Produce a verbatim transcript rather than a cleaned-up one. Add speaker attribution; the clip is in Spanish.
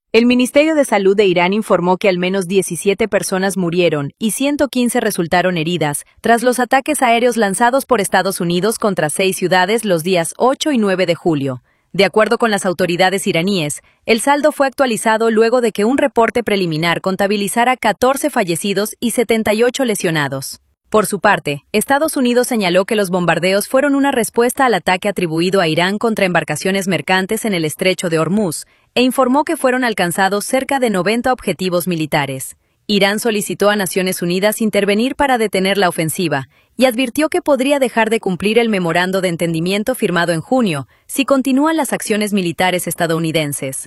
Speaker 1: El Ministerio de Salud de Irán informó que al menos diecisiete personas murieron y ciento quince resultaron heridas tras los ataques aéreos lanzados por Estados Unidos contra seis ciudades los días ocho y nueve de julio. De acuerdo con las autoridades iraníes, el saldo fue actualizado luego de que un reporte preliminar contabilizara catorce fallecidos y setenta y ocho lesionados. Por su parte, Estados Unidos señaló que los bombardeos fueron una respuesta al ataque atribuido a Irán contra embarcaciones mercantes en el estrecho de Hormuz, e informó que fueron alcanzados cerca de noventa objetivos militares. Irán solicitó a Naciones Unidas intervenir para detener la ofensiva y advirtió que podría dejar de cumplir el memorando de entendimiento firmado en junio si continúan las acciones militares estadounidenses.